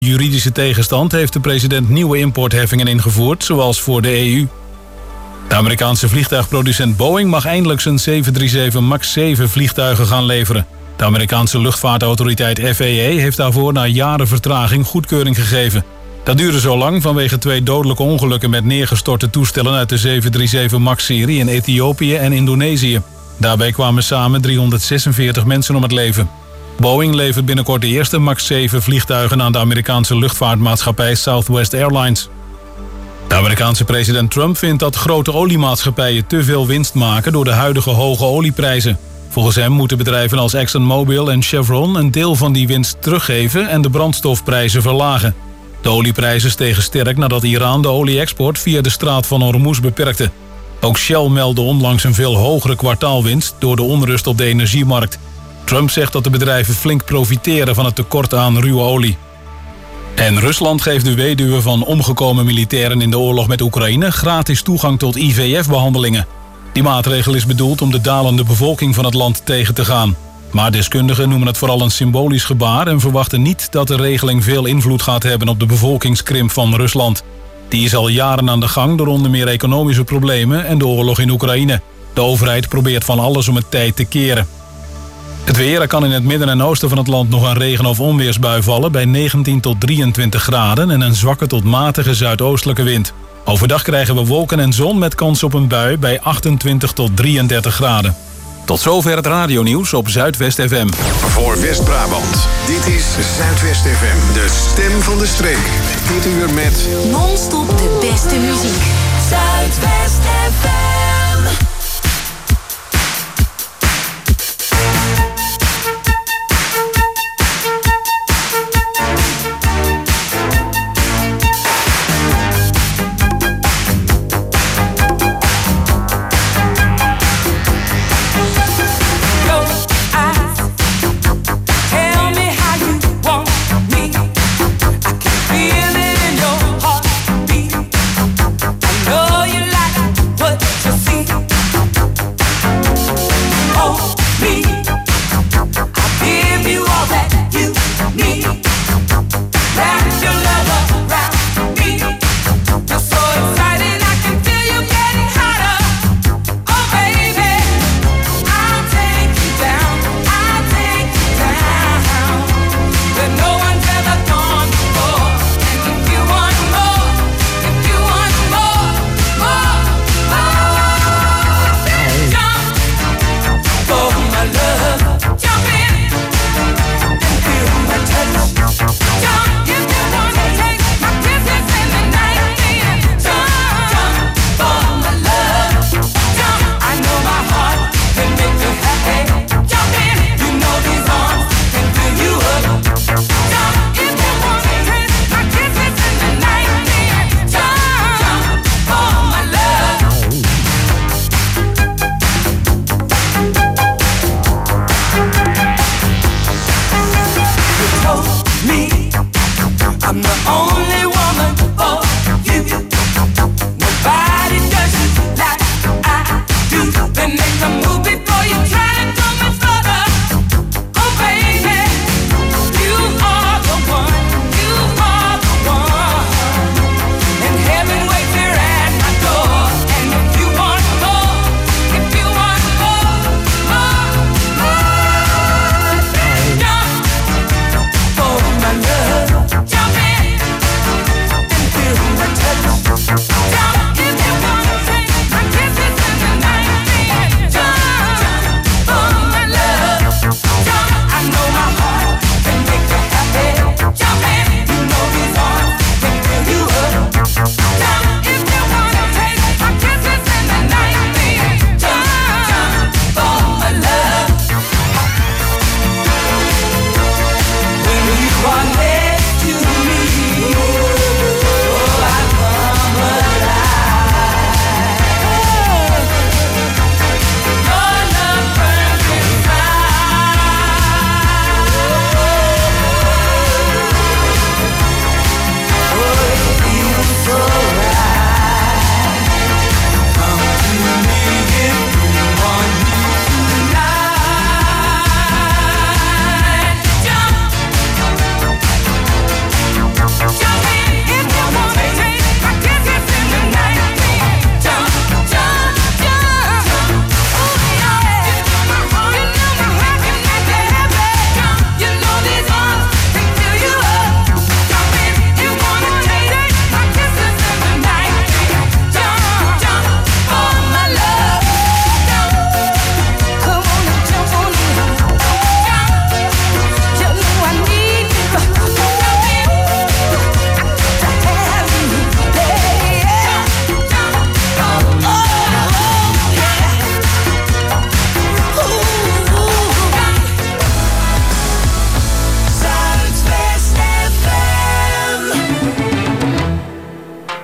juridische tegenstand heeft de president nieuwe importheffingen ingevoerd, zoals voor de EU. De Amerikaanse vliegtuigproducent Boeing mag eindelijk zijn 737 MAX 7 vliegtuigen gaan leveren. De Amerikaanse luchtvaartautoriteit FAA heeft daarvoor na jaren vertraging goedkeuring gegeven. Dat duurde zo lang vanwege 2 dodelijke ongelukken met neergestorte toestellen uit de 737 MAX-serie in Ethiopië en Indonesië. Daarbij kwamen samen 346 mensen om het leven. Boeing levert binnenkort de eerste MAX 7 vliegtuigen aan de Amerikaanse luchtvaartmaatschappij Southwest Airlines. De Amerikaanse president Trump vindt dat grote oliemaatschappijen te veel winst maken door de huidige hoge olieprijzen. Volgens hem moeten bedrijven als ExxonMobil en Chevron een deel van die winst teruggeven en de brandstofprijzen verlagen. De olieprijzen stegen sterk nadat Iran de olie-export via de straat van Hormuz beperkte. Ook Shell meldde onlangs een veel hogere kwartaalwinst door de onrust op de energiemarkt. Trump zegt dat de bedrijven flink profiteren van het tekort aan ruwe olie. En Rusland geeft de weduwen van omgekomen militairen in de oorlog met Oekraïne gratis toegang tot IVF-behandelingen. Die maatregel is bedoeld om de dalende bevolking van het land tegen te gaan. Maar deskundigen noemen het vooral een symbolisch gebaar en verwachten niet dat de regeling veel invloed gaat hebben op de bevolkingskrimp van Rusland. Die is al jaren aan de gang door onder meer economische problemen en de oorlog in Oekraïne. De overheid probeert van alles om het tij te keren. Het weer, er kan in het midden en oosten van het land nog een regen- of onweersbui vallen bij 19 tot 23 graden en een zwakke tot matige zuidoostelijke wind. Overdag krijgen we wolken en zon met kans op een bui bij 28 tot 33 graden. Tot zover het radionieuws op Zuidwest FM. Voor West-Brabant, dit is Zuidwest FM, de stem van de streek. Dit uur met non-stop de beste muziek. Zuidwest FM.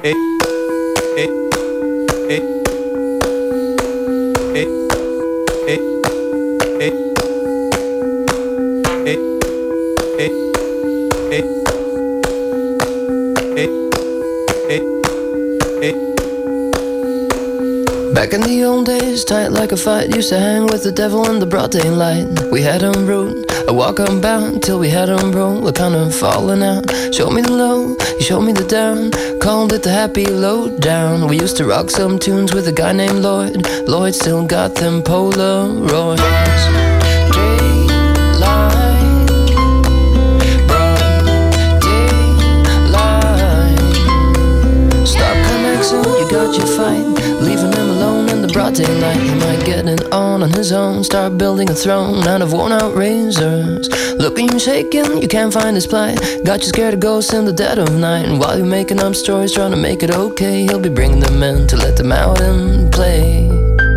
Back in the old days, tight like a fight, used to hang with the devil in the broad daylight. We had 'em rude, I walk unbound till we had 'em broke. We're kind of falling out. Showed me the low, you showed me the down. Called it the happy lowdown. We used to rock some tunes with a guy named Lloyd. Lloyd still got them Polaroids. You got your fight, leaving him alone in the broad daylight. He might get it on his own, start building a throne out of worn-out razors. Look at you shaking, you can't find his plight. Got you scared of ghosts in the dead of night. And while you're making up stories, trying to make it okay, he'll be bringing them in to let them out and play.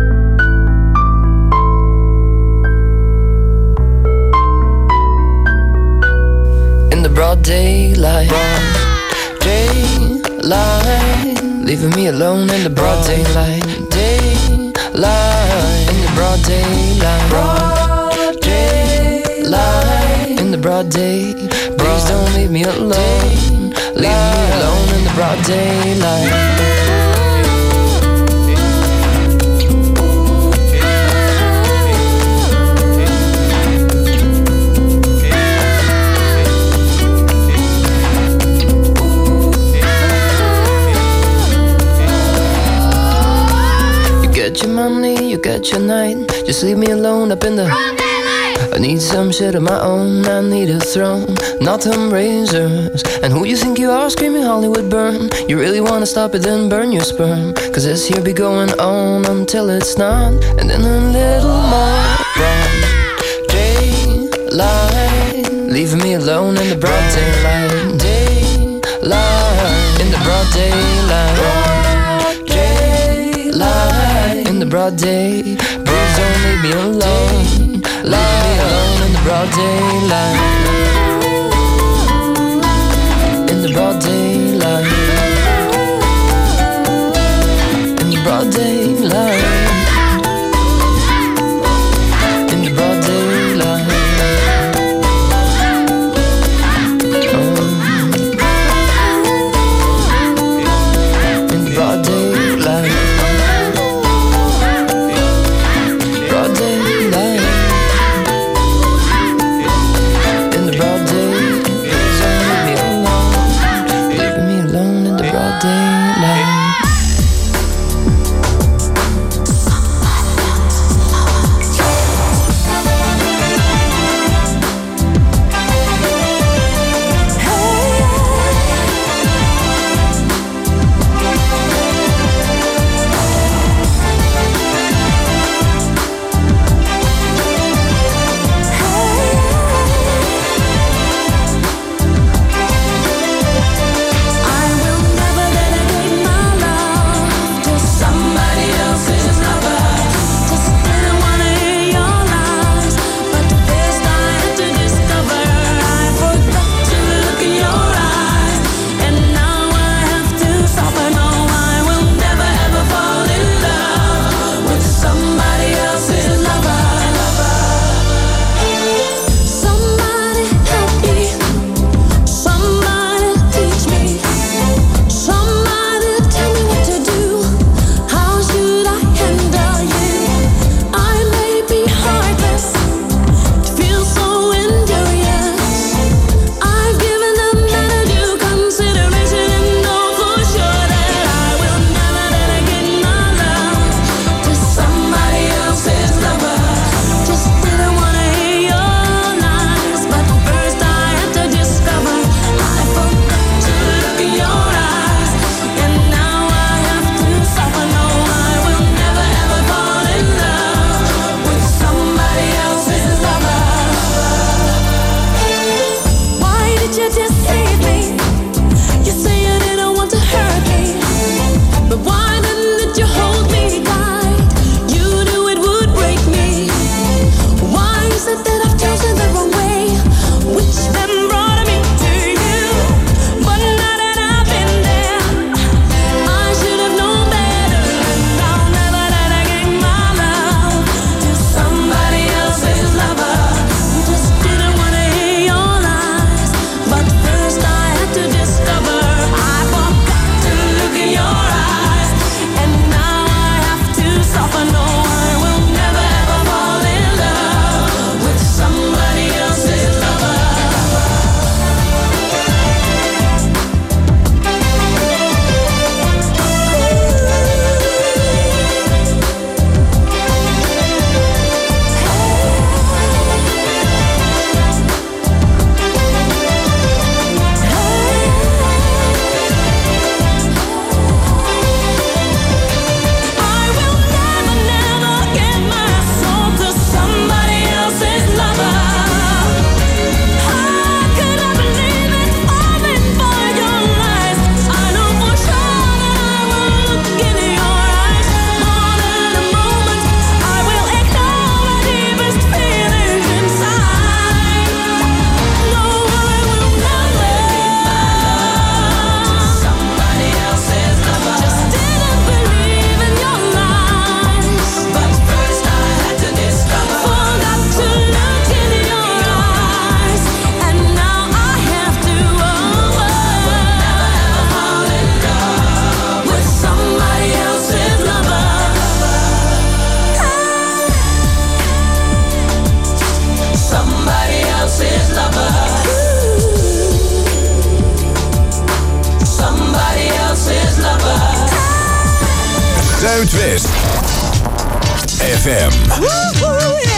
In the broad daylight, leaving me alone in the broad daylight. Daylight, in the broad daylight. Broad daylight, in the broad day. Please don't leave me alone. Leave me alone in the broad daylight. Get your money, you get your night. Just leave me alone up in the broad daylight. I need some shit of my own, I need a throne, not them razors. And who you think you are, screaming Hollywood burn? You really wanna stop it, then burn your sperm. Cause this here be going on until it's not. And then a little more broad daylight, leaving me alone in the broad daylight. Daylight, in the broad daylight. In the broad day, please don't leave me alone. Leave me alone in the broad daylight. In the broad daylight. In the broad daylight. In the broad daylight. In the broad daylight. Broad daylight. In the broad day. Zuidwest FM. Woo-hoo, yeah.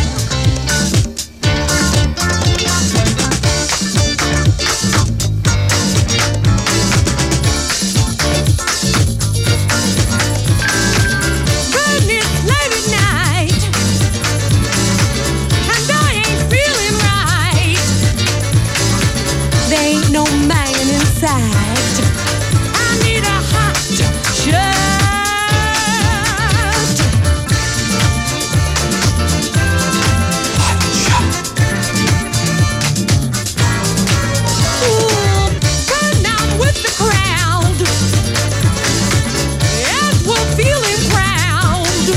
No man inside. I need a hot shot. Hot shot. Ooh, burn down with the crowd. And we're feeling proud.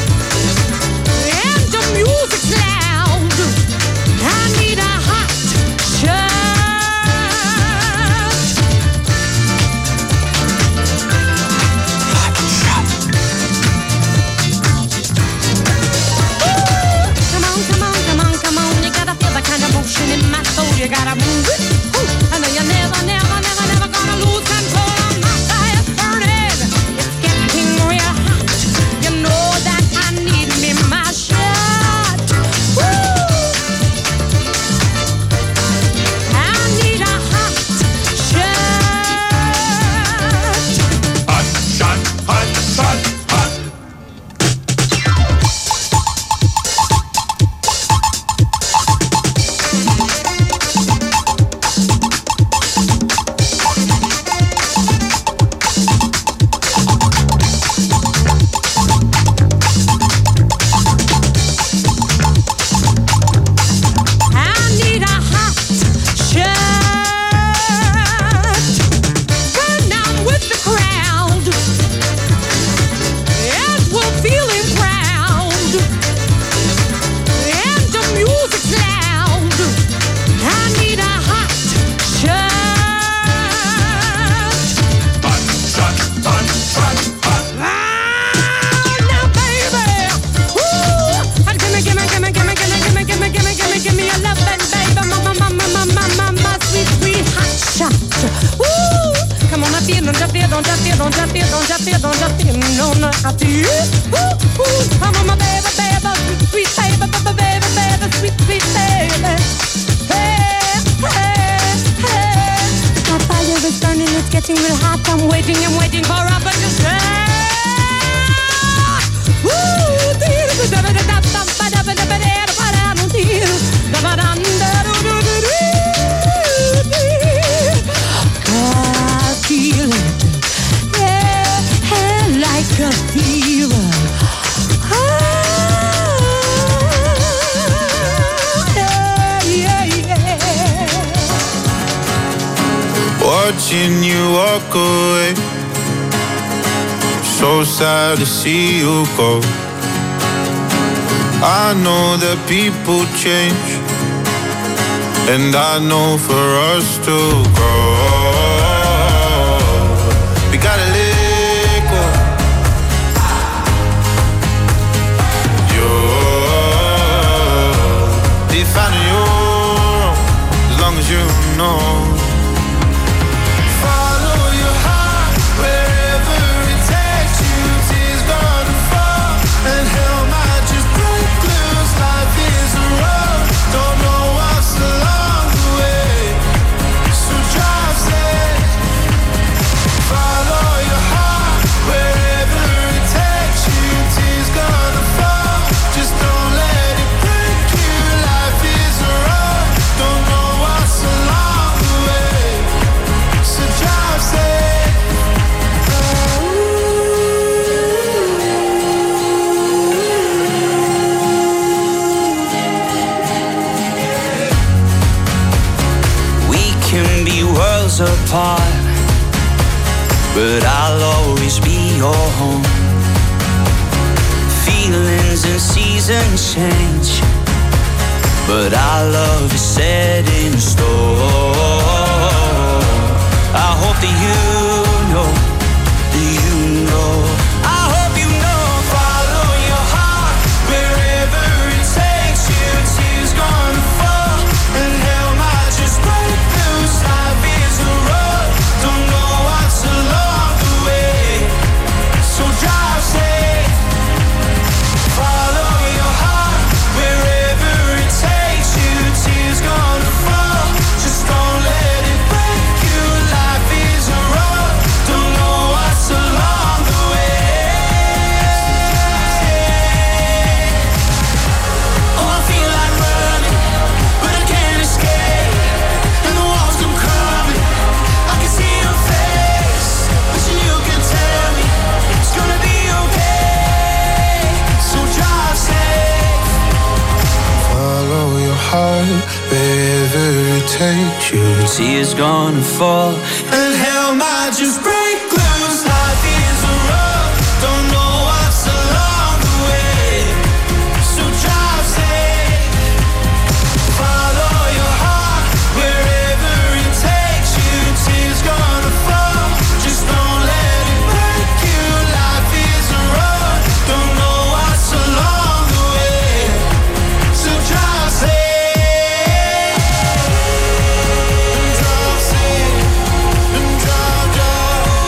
And the music's loud. I need a hot shot. In my soul, you gotta move it. Ooh, I know you're never gonna lose control of my fire burning. It's getting real hot. You know that I need me my shot. Woo! I need a hot shot. Hot shot, hot shot, hot. Watching you walk away, so sad to see you go. I know that people change, and I know for us to grow, we gotta let go. You're defining your own, as long as you know. Apart, but I'll always be your home. Feelings and seasons change, but our love is set in stone. I hope that you know, I hope you know. Follow your heart wherever it takes you. Tears gonna fall and hell might just break loose. Life is a road, don't know what's along the way, so drive takes you, tears gonna fall, and hell might just break loose. Life is a road, don't know what's along the way, so drive safe, follow your heart wherever it takes you. Tears gonna fall, just don't let it break you. Life is a road, don't know what's along the way, so drive safe. Drive safe and drive, drive.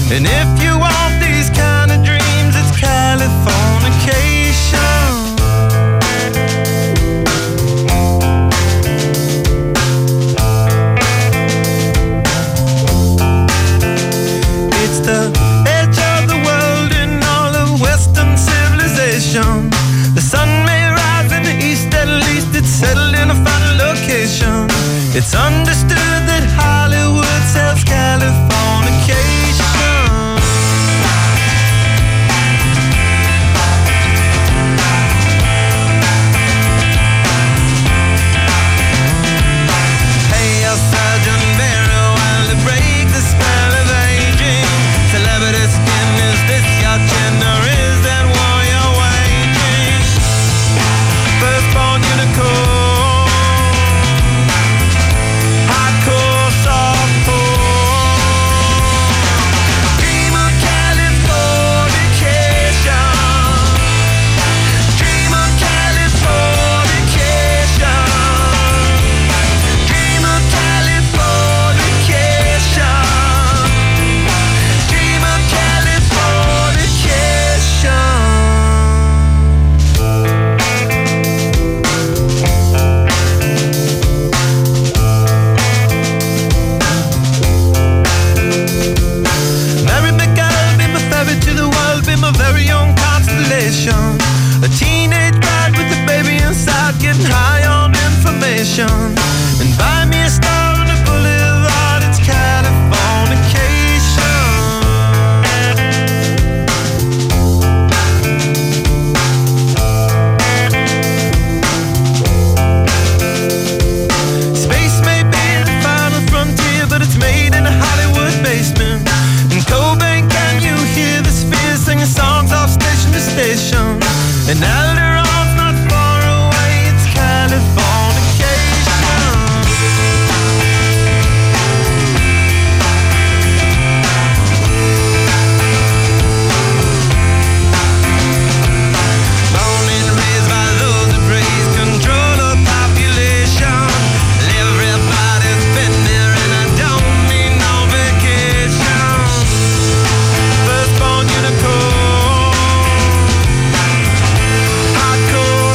And if you want these kind of dreams, it's Californication. It's the edge of the world in all of Western civilization. The sun may rise in the east, at least it's settled in a final location. It's understood that Hollywood sells Californication. Hey, a Sergeant Barrow, while to break the spell of aging. Celebrity skin, is this your chin or is that war you're waging? Firstborn unicorn, hardcore softcore. Dream of Californication. Dream of Californication. Dream of Californication. Dream of Californication. Mary McGill, be my ferry to the world, be my very own constellation. A teenage bride with a baby inside, getting high on information. And buy me a star on the boulevard, it's Californication. Space may be the final frontier, but it's made in a Hollywood basement. In Cobain, can you hear the spheres singing songs off station to station? And Alderon's not far away, it's Californication. Born and raised by those that praise control of population. Everybody's been there and I don't need no vacation. Firstborn unicorn, hardcore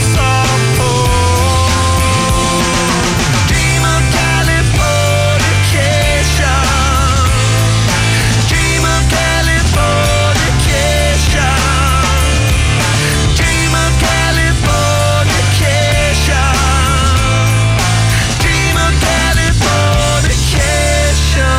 softcore. Dream of Californication. Dream of Californication. Dream of Californication. Dream of Californication.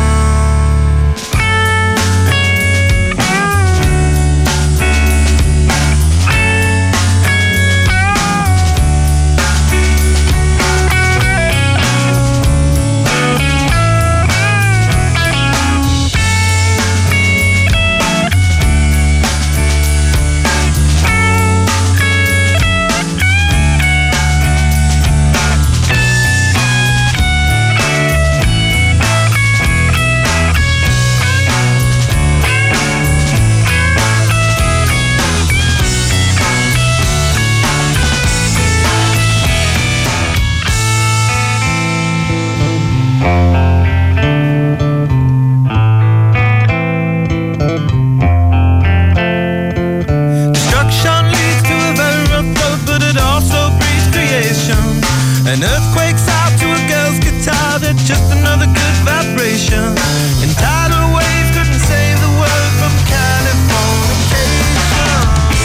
Destruction leads to a very rough road, but it also breeds creation. An earthquake's out to a girl's guitar, that's just another good vibration. And tidal waves couldn't save the world from Californication.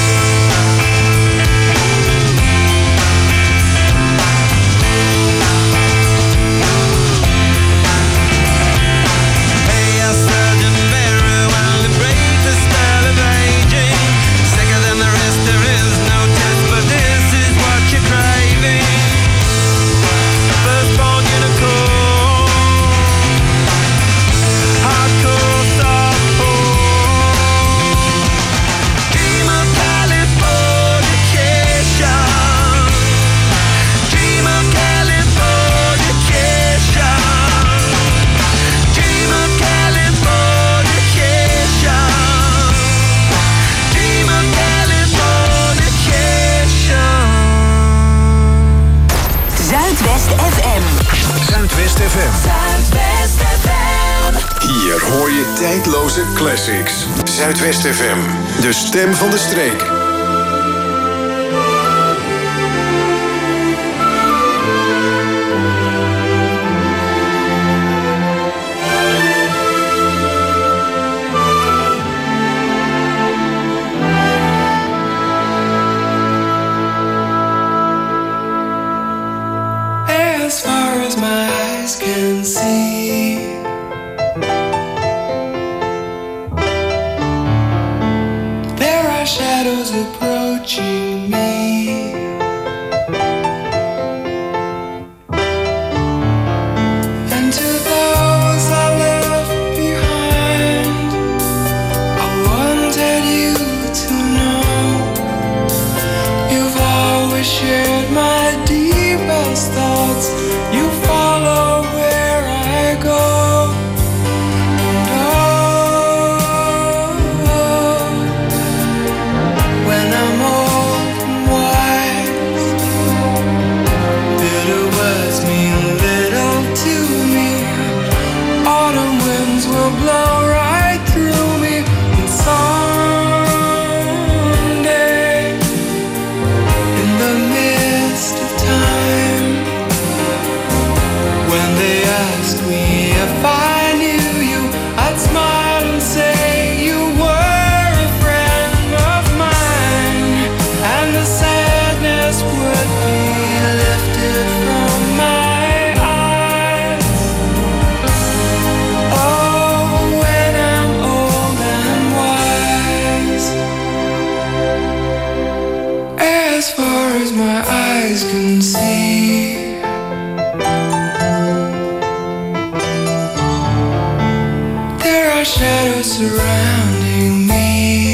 Hey, a Sergeant Barrow, while to break the spell of aging. Sicker than the rest, there is no test, but this is what you're craving. Firstborn unicorn, hardcore softcore. Dream of Californication. Dream of Californication. Dream of Californication. Dream of Californication. Zuidwest FM. Zuidwest FM. Zuidwest FM. Hier hoor je tijdloze classics. Zuidwest FM, de stem van de streek. As far as my eyes can see, there are shadows approaching me. And to those I left behind, I wanted you to know you've always shared my deepest thoughts. You follow where I go. And oh, when I'm old and wise, bitter words mean little to me. Autumn winds will blow right through me. And someday, in the midst of time, when they ask me if I knew you, I'd smile and say you were a friend of mine, and the sadness would be lifted from my eyes. Oh, when I'm old and wise, as far as my eyes can see, there are shadows surrounding me.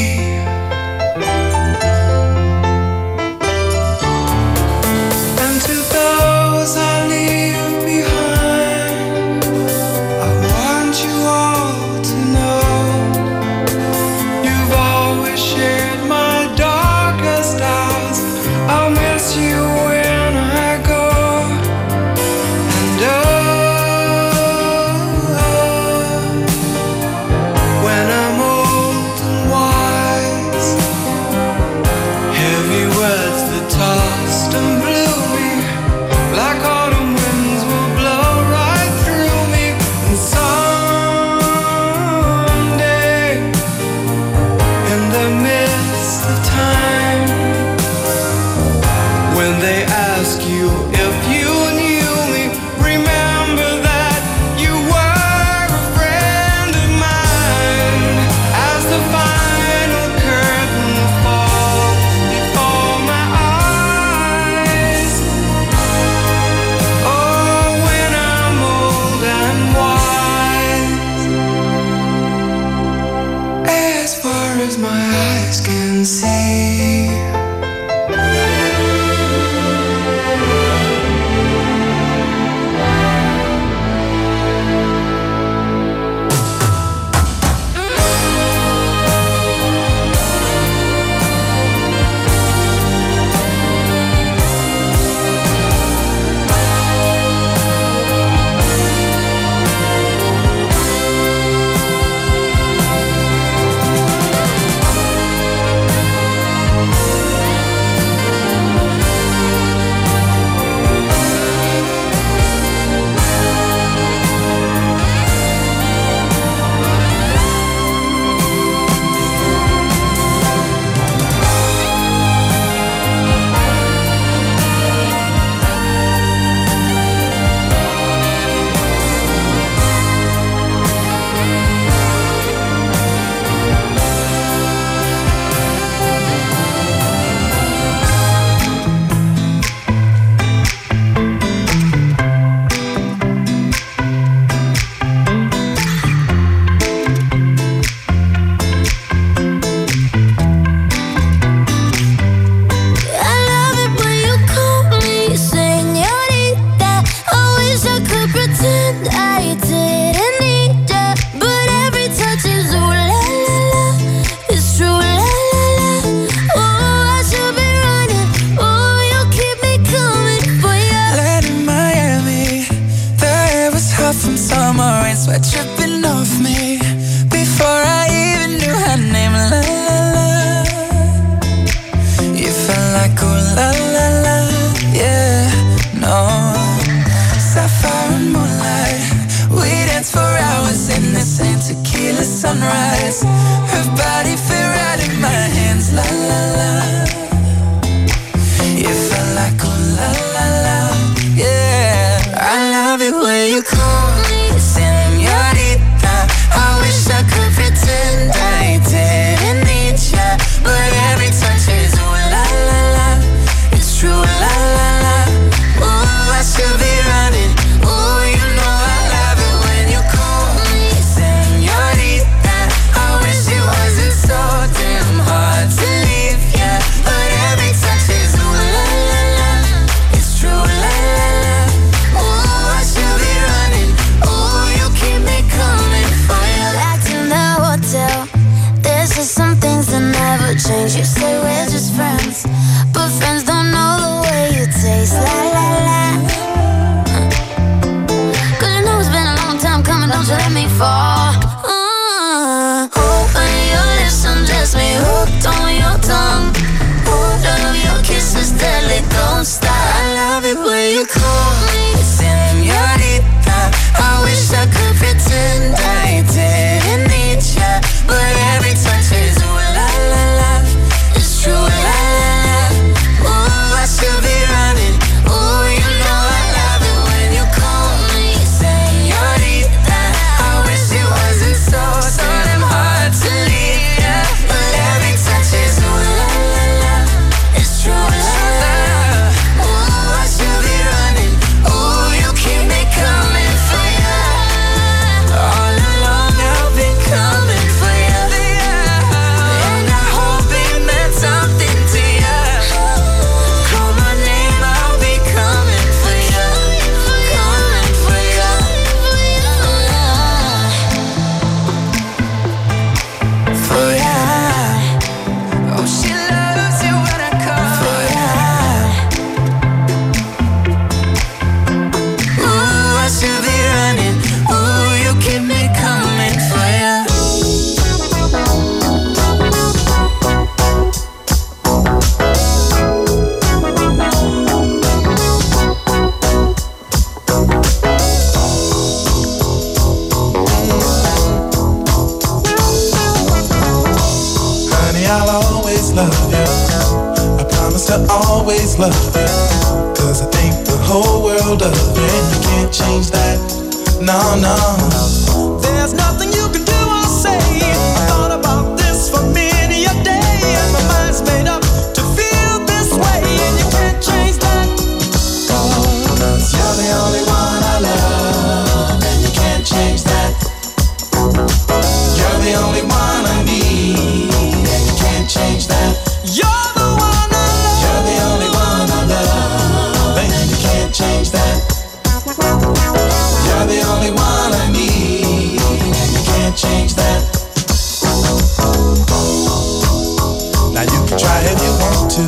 And to those I leave behind, I want you all to know you've always shared my darkest hours. I'll miss you when I go. And when I'm old and wise, heavy words that tossed and blew me, like autumn winds will blow right through me. And someday, in the midst of time, when they ask you if you knew me, remember that you were a friend of mine. As the final curtain falls before my eyes, oh, when I'm old and wise, as far as my eyes can see. sweat dripping off me before I even knew her name. La la la. You felt like ooh la la la. Yeah, no. Sapphire and moonlight, we danced for hours in the same tequila sunrise. Her body fit right in my hands. La la la. You felt like ooh la la la. Yeah, I love it when you call me señorita. I wish I could pretend I didn't need ya, but every touch is ooh la la la. It's true la la la. Ooh, I should be running. Ooh, you know I love it when you call me señorita. I wish it wasn't so damn hard to leave ya, but every touch is ooh la la la. It's true la la la. Ooh, I should be running. Ooh, you keep me coming for ya. Back in the hotel, there's just some things that never change. You say we're just friends, but friends don't know the way you taste. La la la. Cause you know it's been a long time coming, don't you let me fall. Open your lips and dress me hooked on your tongue. Hold of your kisses deadly, don't stop. I love it when you call me señorita. I wish I could pretend I didn't need ya, but every touch is ooh la la la. It's true la la la. Ooh, I should be running. Ooh, you know I love it when you call me señorita. I wish it wasn't so damn hard to leave ya, but every touch is ooh la la la. It's true la la la. Ooh, I should be running. Ooh, you keep me coming for ya. All along I've been coming for ya, and I hope it meant something to ya. Call my name, I'll be coming for ya, coming for ya, for ya. Oh, she loves it when I call for ya. Ooh, I should be running. Ooh, you keep me coming for ya. Honey, I'll always love you. I promise to always love you. Cause I think the whole world of you, and you can't change that. No, no. There's nothing you can do or say. I thought about this for many a day, and my mind's made up to feel this way, and you can't change that. Cause you're the only one I love, and you can't change that. You're the only one I need, and you can't change that. You're the one I love. You're the only one I love, and you can't change that. You're the only one I need, and you can't change that. Now you can try if you want to.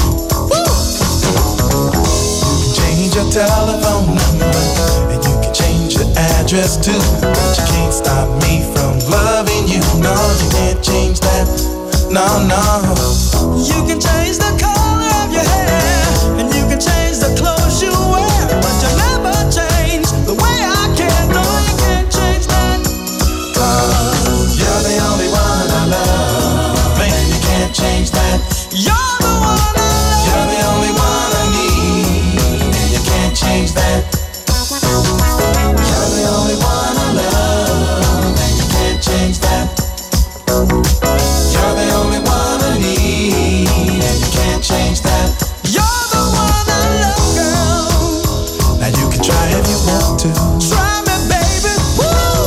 You can change your telephone number, and you can change your address too, but you can't stop me from loving you. No, you can't change that. No, no. You can change the color of your hair, and you can change the clothes you wear, but you'll never change the way I care. No, you can't change that. Cause you're the only one I love, and you can't change that. You're the one I love. You're the only one I need, and you can't change that. You're the only one I love, and you can't change that. You're the only one I need, and you can't change that. You're the one I love, girl. Now you can try if you want to. Try me, baby. Woo!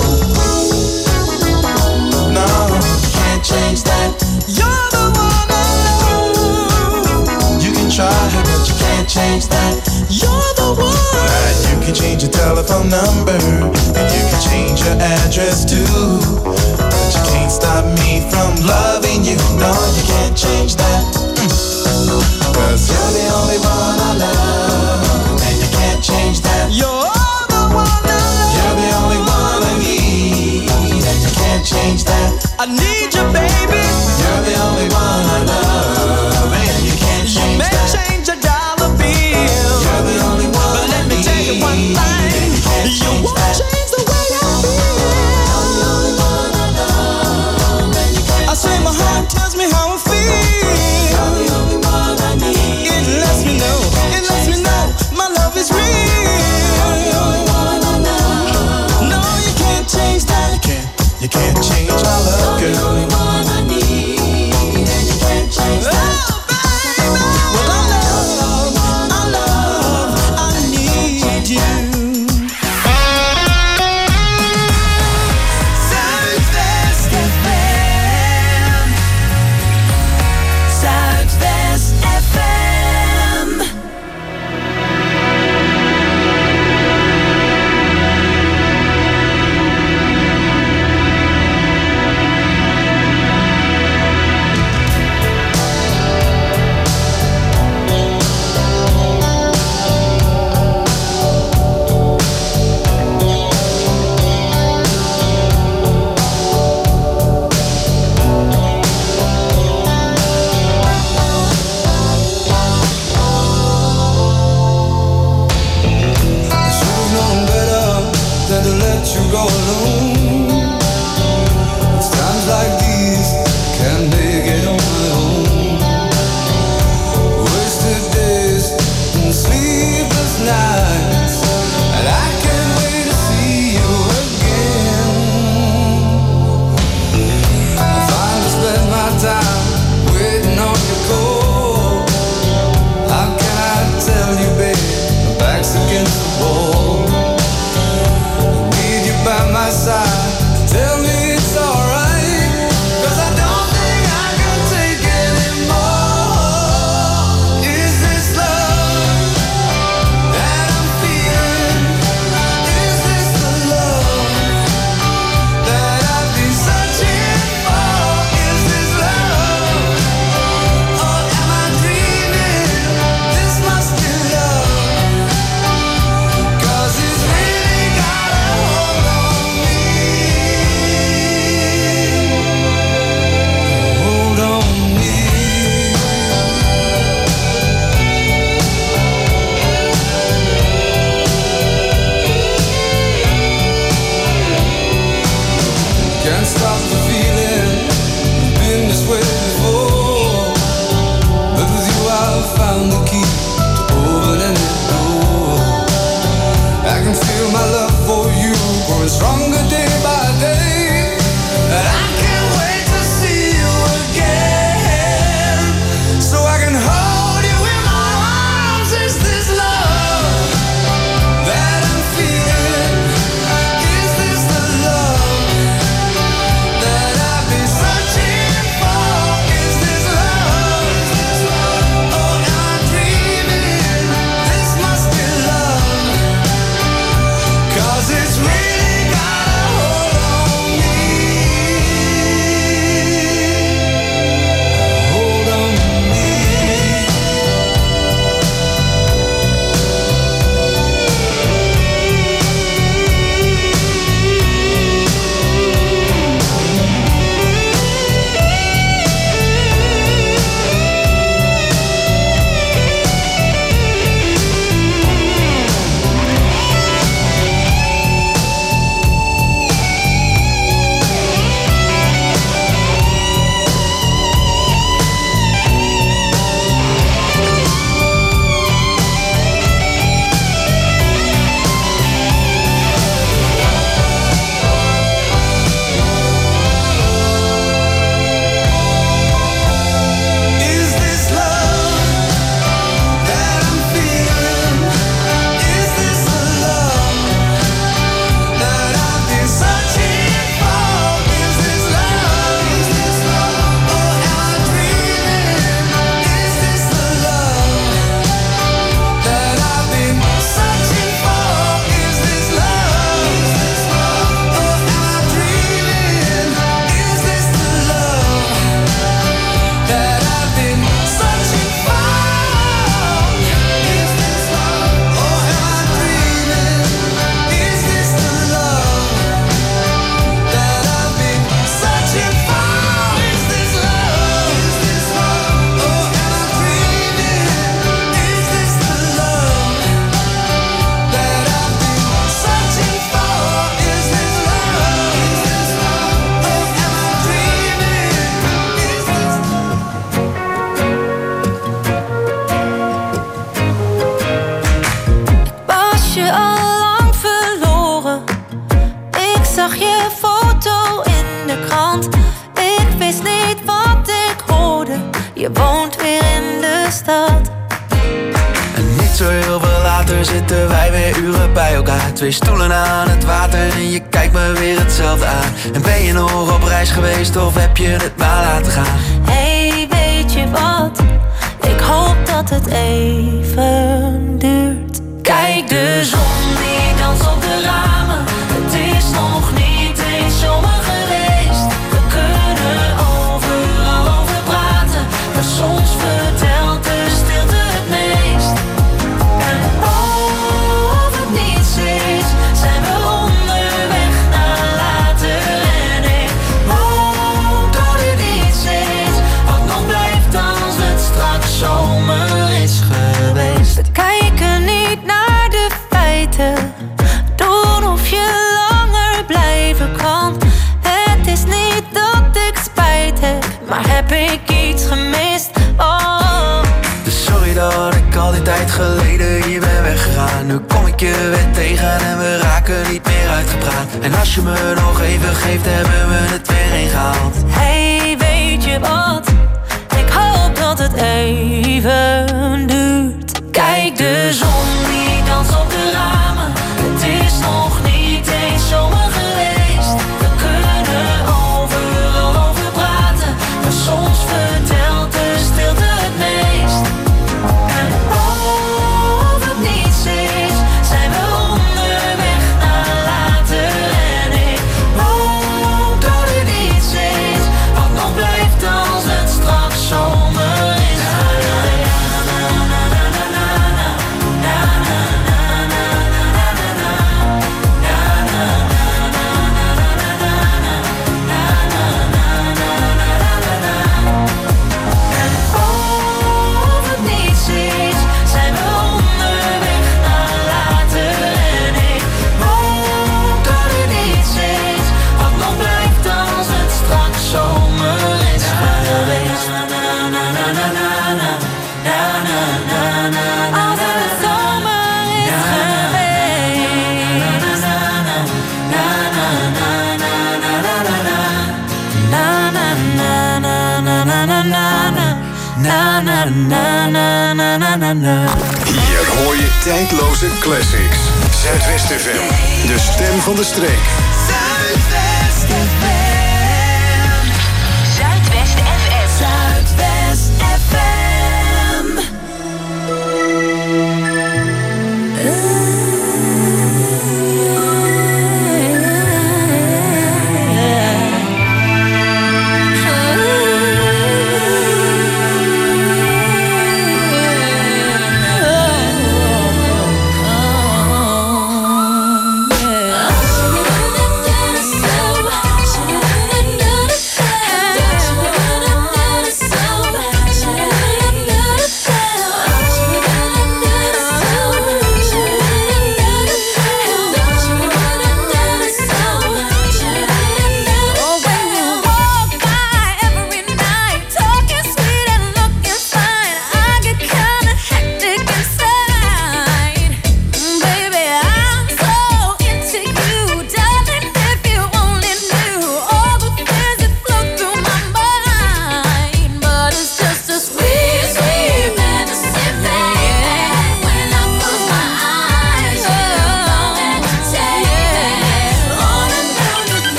No, you can't change that. You're the one I love. You can try, but you can't change that. You're the one. Now you can change your telephone number, and you can change your address too, but you can't stop me from loving you. No, you can't change that. Cause you're the only one I love, and you can't change that. You're the one I love. You're the only one I need, I need you, baby. You're the only one I love, and you can't change You may that. change a dollar bill, You're the only one but let I me need. tell you one thing. You won't change the way I feel. I say my heart tells me how I feel. You're the only one I need. It lets me know my love is real. You're the only one I know. No, you can't change that. You can't change my love, You're the girl. only one I need, and you can't change that. Oh, baby. Well, I need you. Zuidwest FM. Zuidwest FM. It's really got later zitten wij weer uren bij elkaar. 2 stoelen aan het water en je kijkt me weer hetzelfde aan. En ben je nog op reis geweest of heb je het maar laten gaan? Hey, weet je wat? Ik hoop dat het even duurt. Kijk de zon die danst op de ramen. Het is nog niet eens zomer geweest. We kunnen overal over praten, maar soms vertelt de stilte het meest. En of het niets is, zijn we onderweg naar later. En ik hoop dat het iets is wat nog blijft als het straks zomer is geweest. We kijken niet naar de feiten, doen of je langer blijven kan. Het is niet dat ik spijt heb, maar heb ik iets gemist? Oh. Dus sorry dat ik al die tijd geleden hier ben weggegaan. Nu kom ik je weer tegen en we raken niet meer uitgepraat. En als je me nog even geeft, hebben we het weer ingehaald. Hey, weet je wat? Ik hoop dat het even duurt. Kijk de zon die danst op de ramen. Het is nog niet eens zomer geweest. We kunnen overal over praten, maar soms vertelt de stilte het meest. En of het niets is, zijn we onderweg naar later. En ik hoop dat het iets is wat nog blijft als het straks zomer is geweest. Hier hoor je tijdloze classics. Zuidwest FM, de stem van de streek. Zuidwest FM. Zuidwest FM. Zuidwest FM. Should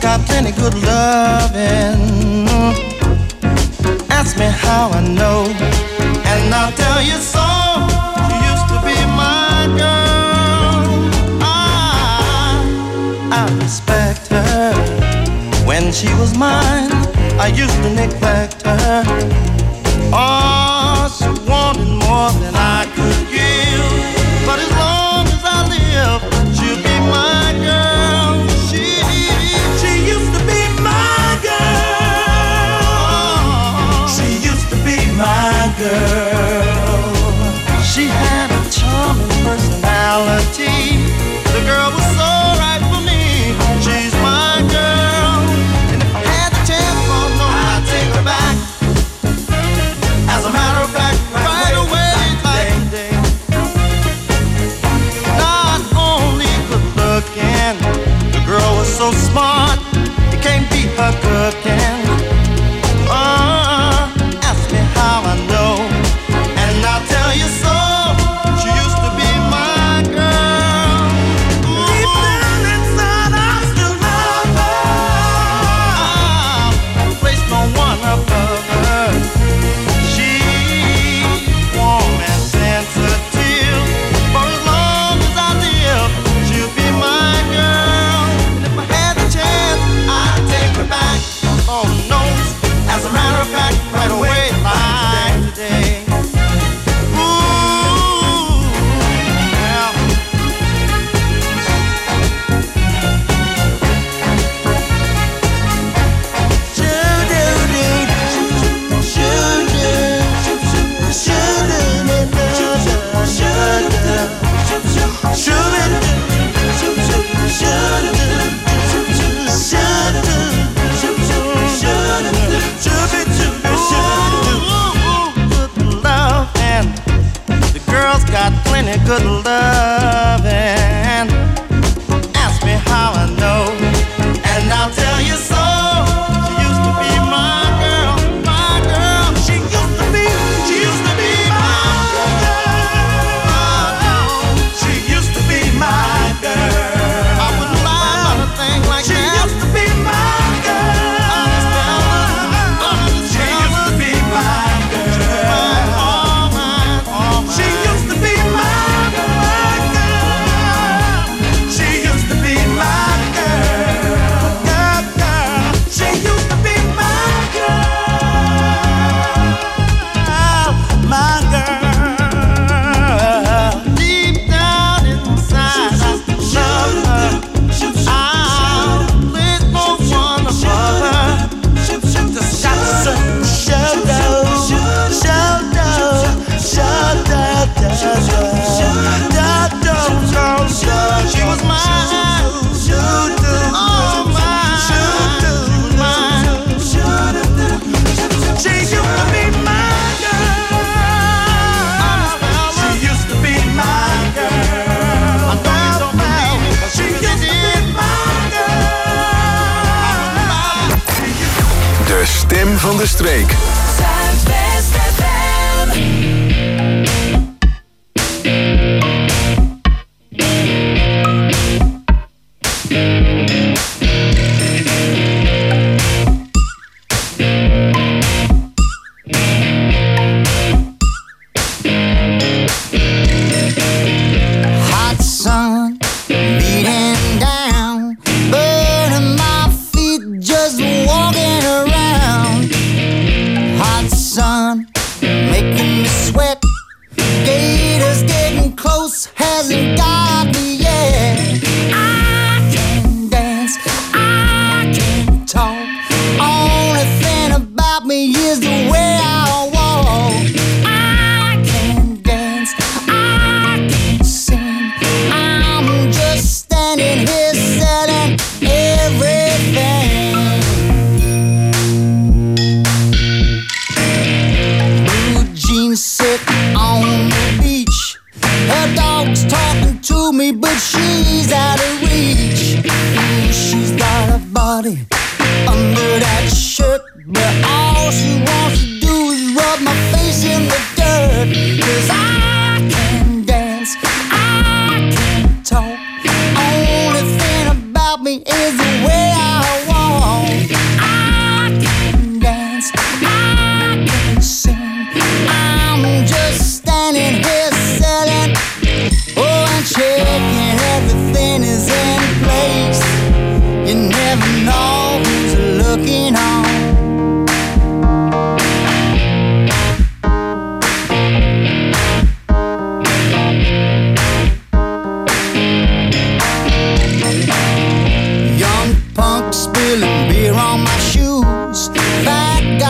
got plenty good loving. Ask me how I know, and I'll tell you so. She used to be my girl. I respect her. When she was mine, I used to neglect her. Oh, she wanted more than I could give. But as long as I live, she'll be my girl. She used to be my girl. She used to be my girl. She had a charming personality. The girl was so right for me. She's my girl. And if I had the chance, oh no, I'd take her back. As a matter of fact, right away, like today. Not only good looking, the girl was so smart, you can't beat her cooking. Ask me how I know, and I'll tell you so. She used to be my girl. Deep down inside, I still love her. I place no one above her. She's warm and sensitive. For as long as I live, she'll be my girl. And if I had the chance, I'd take her back. Oh no, as a matter of fact, right away, like today. Ooh, yeah. Got plenty good love, and ask me how I know, and I'll tell you so. She used to be my girl, my girl. She used to be my girl. She used to be my girl. I wouldn't lie about a thing like that. She used to be my girl. She used to be my girl. All mine. She used to be my girl. She used to be my girl. Girl. She used to be my girl. My girl. Deep down inside, I love her. I'll place no one above her. Just got some shoulder. She was mine. Oh, mine. She used to be my girl. She used to be my girl. I know you don't believe me, but she used to be my girl. De stem van de streek. Zuidwest FM. Hot sun beating down, burning my feet just walking around. Hot sun making me sweat. Gators getting close, hasn't got me yet. I can dance, I can talk. Only thing about me is the way I walk. I can dance, I can sing. I'm just standing here selling everything. Blue jeans sit on the beach. Her dog's talking to me, but she's out of reach. Ooh, she's got a body under that shirt, but all she wants to do is rub my face in the dirt. 'Cause I can dance, I can talk. Only thing about me is the way I walk.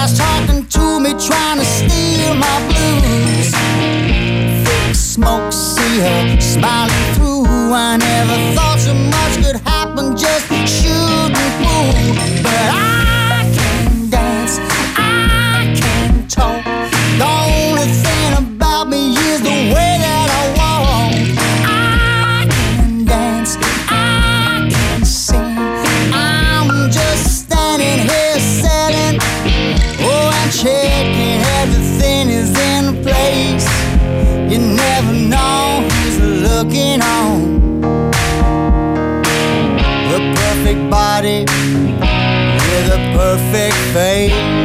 guy's talking to me, trying to steal my blues. Thick smoke, see her smiling through. I never thought so much could happen, just shooting pool. But I can dance, I can talk. The only thing about me is the way that I walk. I can dance, I can sing. I'm just standing here setting, oh, and checking everything is in place. You never know who's looking on. The perfect body with a perfect face.